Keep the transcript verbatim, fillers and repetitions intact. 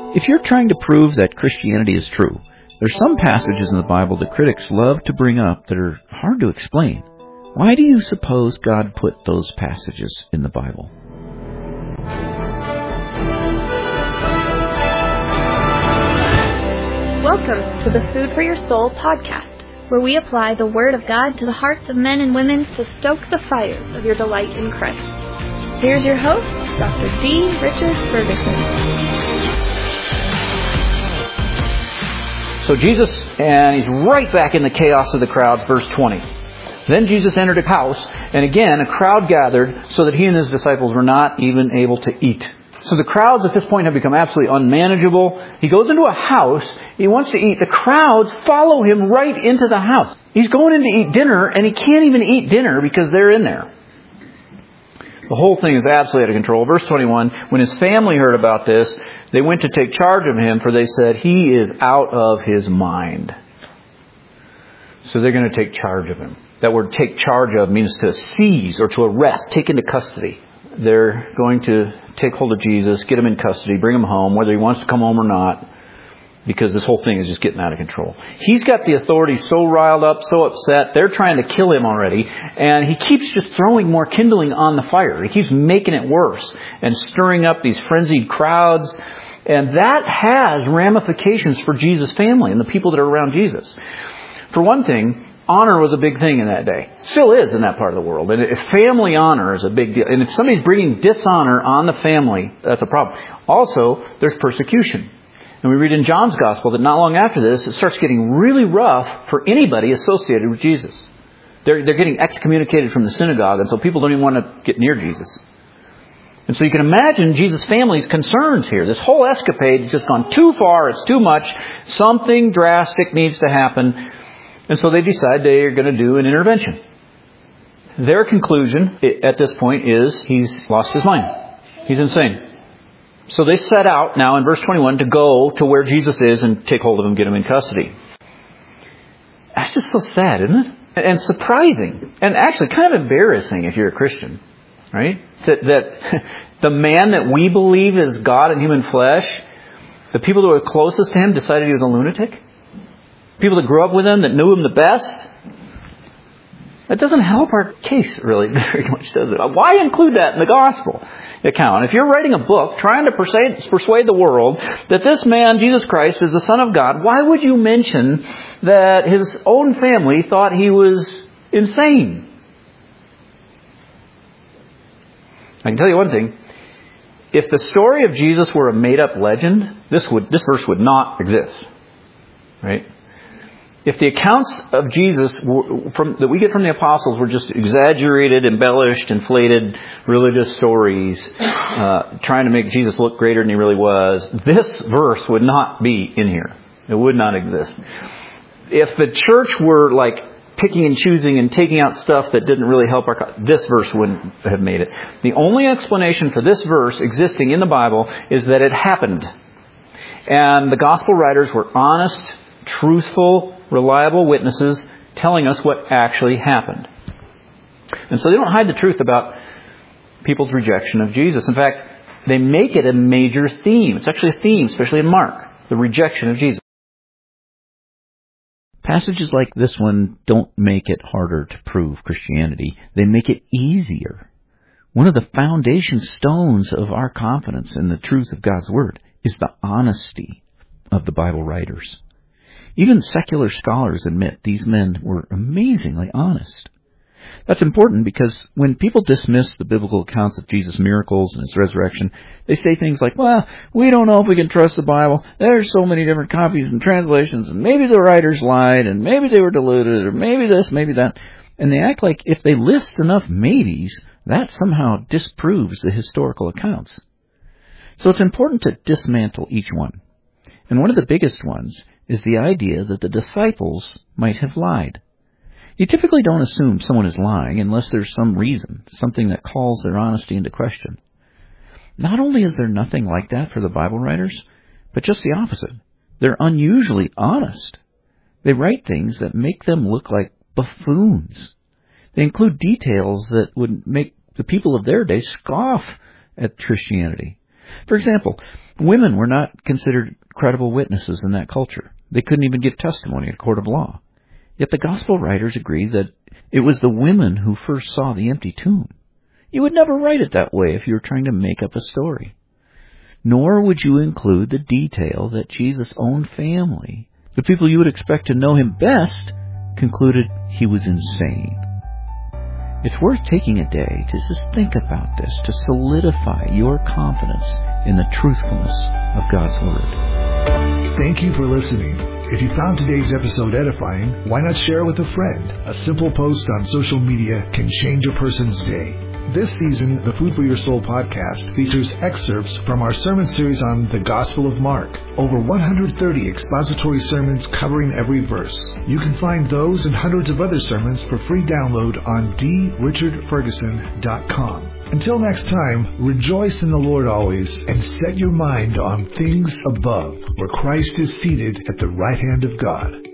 If you're trying to prove that Christianity is true, there's some passages in the Bible that critics love to bring up that are hard to explain. Why do you suppose God put those passages in the Bible? Welcome to the Food for Your Soul podcast, where we apply the Word of God to the hearts of men and women to stoke the fires of your delight in Christ. Here's your host, Doctor D. Richard Ferguson. So Jesus, and he's right back in the chaos of the crowds, verse twenty. Then Jesus entered a house, and again a crowd gathered so that he and his disciples were not even able to eat. So the crowds at this point have become absolutely unmanageable. He goes into a house. He wants to eat. The crowds follow him right into the house. He's going in to eat dinner, and he can't even eat dinner because they're in there. The whole thing is absolutely out of control. Verse twenty-one, when his family heard about this, they went to take charge of him, for they said, he is out of his mind. So they're going to take charge of him. That word take charge of means to seize or to arrest, take into custody. They're going to take hold of Jesus, get him in custody, bring him home, whether he wants to come home or not, because this whole thing is just getting out of control. He's got the authorities so riled up, so upset, they're trying to kill him already, and he keeps just throwing more kindling on the fire. He keeps making it worse and stirring up these frenzied crowds, and that has ramifications for Jesus' family and the people that are around Jesus. For one thing, honor was a big thing in that day. Still is in that part of the world. And if family honor is a big deal. And if somebody's bringing dishonor on the family, that's a problem. Also, there's persecution. And we read in John's Gospel that not long after this, it starts getting really rough for anybody associated with Jesus. They're, they're getting excommunicated from the synagogue, and so people don't even want to get near Jesus. And so you can imagine Jesus' family's concerns here. This whole escapade has just gone too far. It's too much. Something drastic needs to happen. And so they decide they are going to do an intervention. Their conclusion at this point is he's lost his mind. He's insane. So they set out now in verse twenty-one to go to where Jesus is and take hold of him, get him in custody. That's just so sad, isn't it? And surprising. And actually kind of embarrassing if you're a Christian. Right? That, that the man that we believe is God in human flesh, the people that were closest to him decided he was a lunatic. People that grew up with him, that knew him the best. That doesn't help our case really very much, does it? Why include that in the gospel account? If you're writing a book trying to persuade, persuade the world that this man, Jesus Christ, is the Son of God, why would you mention that his own family thought he was insane? I can tell you one thing. If the story of Jesus were a made-up legend, this would this verse would not exist. Right? If the accounts of Jesus were, from, that we get from the apostles were just exaggerated, embellished, inflated religious stories, uh, trying to make Jesus look greater than he really was, this verse would not be in here. It would not exist. If the church were like picking and choosing and taking out stuff that didn't really help our, this verse wouldn't have made it. The only explanation for this verse existing in the Bible is that it happened. And the gospel writers were honest, truthful, reliable witnesses telling us what actually happened. And so they don't hide the truth about people's rejection of Jesus. In fact, they make it a major theme. It's actually a theme, especially in Mark, the rejection of Jesus. Passages like this one don't make it harder to prove Christianity. They make it easier. One of the foundation stones of our confidence in the truth of God's Word is the honesty of the Bible writers. Even secular scholars admit these men were amazingly honest. That's important because when people dismiss the biblical accounts of Jesus' miracles and his resurrection, they say things like, well, we don't know if we can trust the Bible. There's so many different copies and translations, and maybe the writers lied, and maybe they were deluded, or maybe this, maybe that. And they act like if they list enough maybes, that somehow disproves the historical accounts. So it's important to dismantle each one. And one of the biggest ones is the idea that the disciples might have lied. You typically don't assume someone is lying unless there's some reason, something that calls their honesty into question. Not only is there nothing like that for the Bible writers, but just the opposite. They're unusually honest. They write things that make them look like buffoons. They include details that would make the people of their day scoff at Christianity. For example, Women were not considered credible witnesses in that culture. They couldn't even give testimony in a court of law. Yet the gospel writers agree that it was the women who first saw the empty tomb. You would never write it that way if you were trying to make up a story. Nor would you include the detail that Jesus' own family, the people you would expect to know him best, concluded he was insane. It's worth taking a day to just think about this, to solidify your confidence in the truthfulness of God's Word. Thank you for listening. If you found today's episode edifying, why not share it with a friend? A simple post on social media can change a person's day. This season, the Food for Your Soul podcast features excerpts from our sermon series on the Gospel of Mark. Over one hundred thirty expository sermons covering every verse. You can find those and hundreds of other sermons for free download on d richard ferguson dot com. Until next time, rejoice in the Lord always and set your mind on things above, where Christ is seated at the right hand of God.